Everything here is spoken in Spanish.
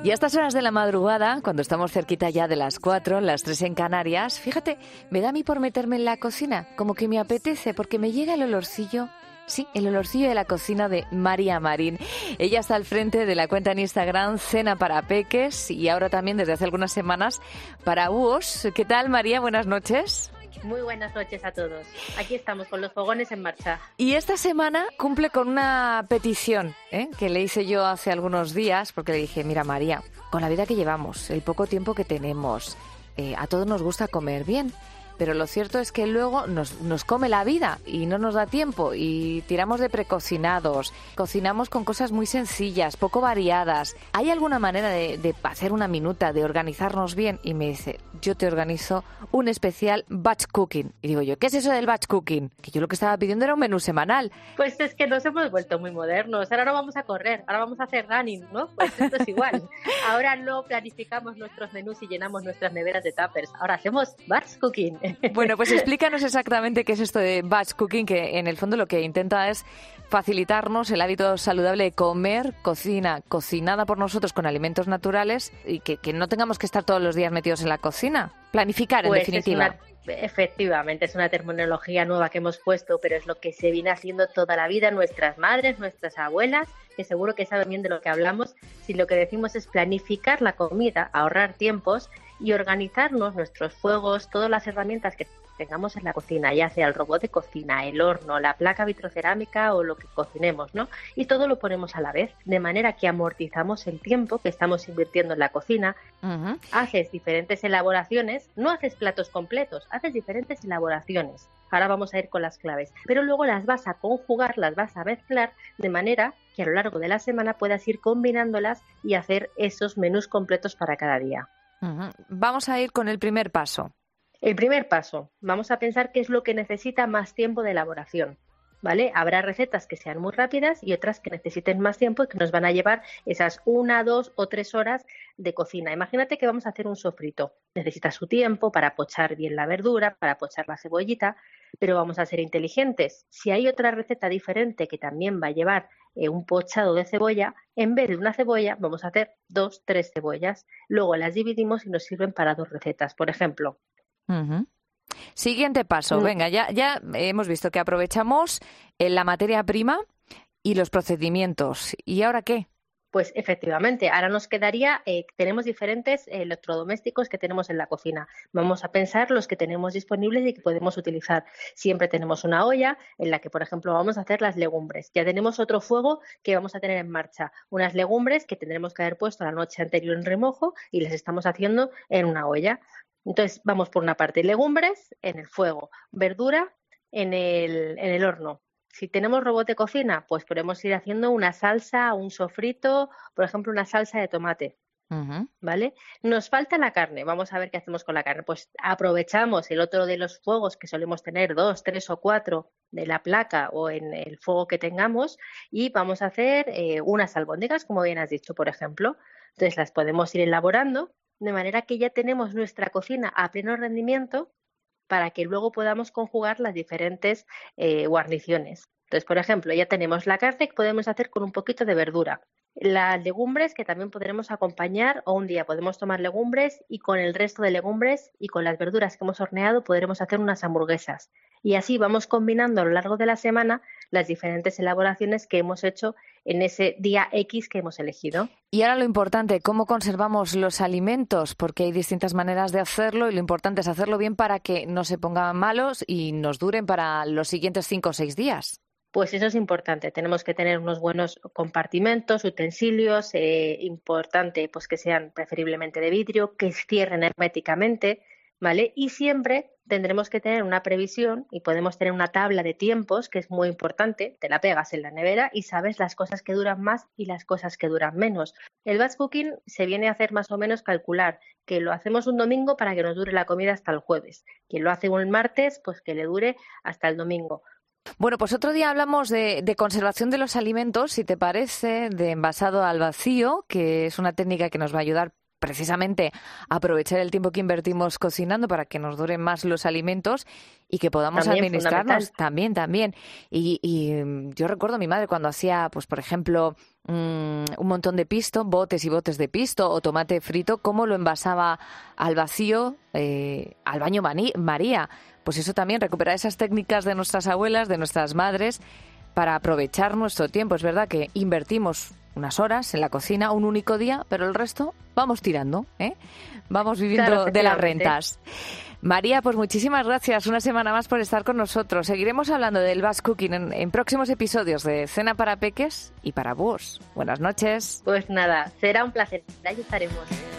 Y a estas horas de la madrugada, cuando estamos cerquita ya de las 4, las 3 en Canarias, fíjate, me da a mí por meterme en la cocina, como que me apetece, porque me llega el olorcillo. Sí, el olorcillo de la cocina de María Marín. Ella está al frente de la cuenta en Instagram Cena para Peques y ahora también desde hace algunas semanas para búhos. ¿Qué tal, María? Buenas noches. Muy buenas noches a todos. Aquí estamos con los fogones en marcha. Y esta semana cumple con una petición que le hice yo hace algunos días, porque le dije, mira, María, con la vida que llevamos, el poco tiempo que tenemos, a todos nos gusta comer bien. Pero lo cierto es que luego nos come la vida y no nos da tiempo y tiramos de precocinados, cocinamos con cosas muy sencillas, poco variadas. ¿Hay alguna manera de hacer una minuta, de organizarnos bien? Y me dice, yo te organizo un especial batch cooking. Y digo yo, ¿qué es eso del batch cooking? Que yo lo que estaba pidiendo era un menú semanal. Pues es que nos hemos vuelto muy modernos. Ahora no vamos a correr, ahora vamos a hacer running, ¿no? Pues esto es igual. Ahora no planificamos nuestros menús y llenamos nuestras neveras de tuppers. Ahora hacemos batch cooking. Bueno, pues explícanos exactamente qué es esto de batch cooking, que en el fondo lo que intenta es facilitarnos el hábito saludable de comer cocina cocinada por nosotros con alimentos naturales y que no tengamos que estar todos los días metidos en la cocina. Planificar, en definitiva. Efectivamente, es una terminología nueva que hemos puesto, pero es lo que se viene haciendo toda la vida nuestras madres, nuestras abuelas, que seguro que saben bien de lo que hablamos, si lo que decimos es planificar la comida, ahorrar tiempos y organizarnos nuestros fuegos, todas las herramientas que tengamos en la cocina, ya sea el robot de cocina, el horno, la placa vitrocerámica o lo que cocinemos, ¿no? Y todo lo ponemos a la vez, de manera que amortizamos el tiempo que estamos invirtiendo en la cocina. Uh-huh. Haces diferentes elaboraciones, no haces platos completos, haces diferentes elaboraciones. Ahora vamos a ir con las claves, pero luego las vas a conjugar, las vas a mezclar de manera que a lo largo de la semana puedas ir combinándolas y hacer esos menús completos para cada día. Uh-huh. Vamos a ir con el primer paso. El primer paso, vamos a pensar qué es lo que necesita más tiempo de elaboración, ¿vale? Habrá recetas que sean muy rápidas y otras que necesiten más tiempo y que nos van a llevar esas 1, 2 o 3 horas de cocina. Imagínate que vamos a hacer un sofrito. Necesita su tiempo para pochar bien la verdura, para pochar la cebollita, pero vamos a ser inteligentes. Si hay otra receta diferente que también va a llevar un pochado de cebolla, en vez de una cebolla vamos a hacer 2, 3 cebollas. Luego las dividimos y nos sirven para 2 recetas. Por ejemplo, uh-huh. Siguiente paso, venga, ya hemos visto que aprovechamos la materia prima y los procedimientos. ¿Y ahora qué? Pues efectivamente, ahora nos quedaría, tenemos diferentes electrodomésticos que tenemos en la cocina. Vamos a pensar los que tenemos disponibles y que podemos utilizar. Siempre tenemos una olla en la que, por ejemplo, vamos a hacer las legumbres. Ya tenemos otro fuego que vamos a tener en marcha. Unas legumbres que tendremos que haber puesto la noche anterior en remojo y las estamos haciendo en una olla. Entonces, vamos por una parte, legumbres en el fuego, verdura en el horno. Si tenemos robot de cocina, pues podemos ir haciendo una salsa, un sofrito, por ejemplo, una salsa de tomate, uh-huh. ¿Vale? Nos falta la carne, vamos a ver qué hacemos con la carne. Pues aprovechamos el otro de los fuegos que solemos tener, 2, 3 o 4 de la placa o en el fuego que tengamos y vamos a hacer unas albóndigas, como bien has dicho, por ejemplo. Entonces las podemos ir elaborando de manera que ya tenemos nuestra cocina a pleno rendimiento para que luego podamos conjugar las diferentes guarniciones. Entonces, por ejemplo, ya tenemos la carne que podemos hacer con un poquito de verdura. Las legumbres que también podremos acompañar o un día podemos tomar legumbres y con el resto de legumbres y con las verduras que hemos horneado podremos hacer unas hamburguesas. Y así vamos combinando a lo largo de la semana las diferentes elaboraciones que hemos hecho en ese día X que hemos elegido. Y ahora lo importante, ¿cómo conservamos los alimentos? Porque hay distintas maneras de hacerlo y lo importante es hacerlo bien para que no se pongan malos y nos duren para los siguientes 5 o 6 días. Pues eso es importante, tenemos que tener unos buenos compartimentos, utensilios, importante pues que sean preferiblemente de vidrio, que cierren herméticamente, ¿vale? Y siempre tendremos que tener una previsión y podemos tener una tabla de tiempos que es muy importante, te la pegas en la nevera y sabes las cosas que duran más y las cosas que duran menos. El batch cooking se viene a hacer más o menos calcular que lo hacemos un domingo para que nos dure la comida hasta el jueves, quien lo hace un martes pues que le dure hasta el domingo. Bueno, pues otro día hablamos de conservación de los alimentos, si te parece, de envasado al vacío, que es una técnica que nos va a ayudar precisamente aprovechar el tiempo que invertimos cocinando para que nos duren más los alimentos y que podamos También administrarnos fundamental. también. Y yo recuerdo a mi madre cuando hacía, pues por ejemplo, un montón de pisto, botes y botes de pisto o tomate frito, cómo lo envasaba al vacío, al baño María. Pues eso también, recuperar esas técnicas de nuestras abuelas, de nuestras madres, para aprovechar nuestro tiempo. Es verdad que invertimos unas horas en la cocina, un único día, pero el resto vamos tirando, ¿eh? Vamos viviendo Claro, de las efectivamente. rentas. María, pues muchísimas gracias una semana más por estar con nosotros. Seguiremos hablando del Basque Cooking en próximos episodios de Cena para Peques y para Búhos. Buenas noches. Pues nada, será un placer. Ahí estaremos.